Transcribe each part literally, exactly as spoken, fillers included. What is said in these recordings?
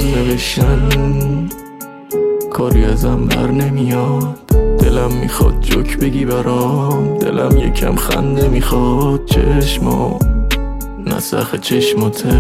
نوشتن کاری ازم بر نمیاد. دلم میخواد جوک بگی برام، دلم یکم خنده میخواد. چشمام نسخ چشماته،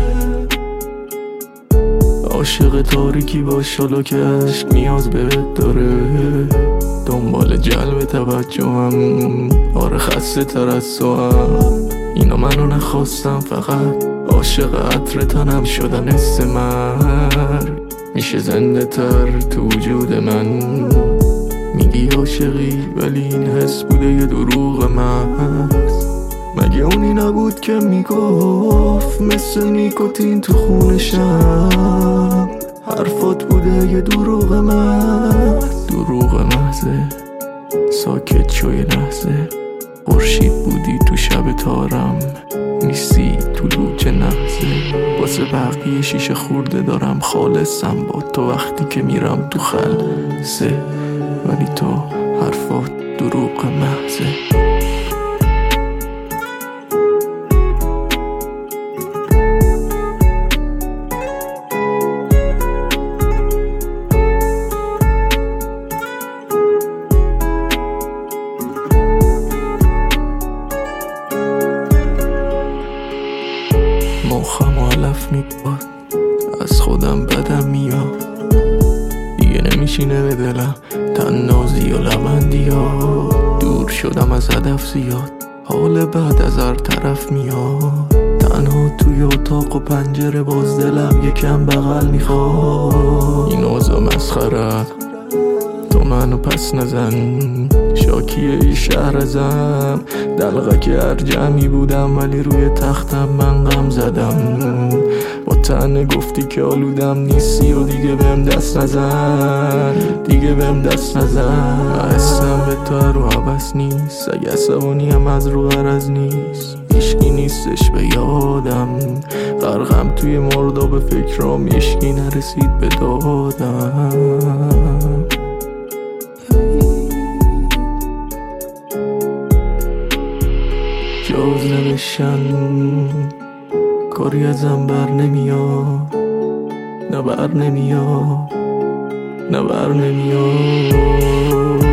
عاشق تاریکی باش حالا که عشق نیاز بهت داره. دنبال جلب توجهم، آره خسته تر از تو هم. اینا منو نخواستم، فقط عاشق عطر تنم شدن. حس مرگ میشه زنده تر تو وجود من. میگی عاشقی ولی این حس بوده یه دروغ محض. مگه اونی نبود که میگفت مثل نیکوتین تو خونشم؟ حرفات بوده یه دروغ محض، دروغ محضه. ساکت شو یه لحظه، خورشید بودی تو شب تارم، نیستی تو لوچه نحزه. واسه بقیه شیشه خورده دارم خالصم با تو وقتی که میرم تو خلصه، ولی تو حرفات دروغ محضه. مخم و علف میباد، از خودم بدم میاد. دیگه نمیشینه به دلم تنازی و لبندی ها. دور شدم از هدف زیاد، حال بعد از هر طرف میاد. تنها توی اتاق و پنجره باز دلم یکم بغل میخواد. این اوضاع مسخره، تو منو پس نزن. شاکیه ای شهر ازم، دلغه که هر جمعی بودم ولی روی تختم من غم زدم. با تنه گفتی که آلودم نیستی و دیگه بهم دست نزن، دیگه بهم دست نزن. حسم به تو رو عبس نیست، اگه عصبانی هم از رو غرض نیست. هیشکی نیستش به یادم، غرقم توی مرداب فکرام. هیشکی نرسید به دادم. جز نوشتن کاری ازم بر نمیاد، نه بر نمیاد، نه بر نمیاد.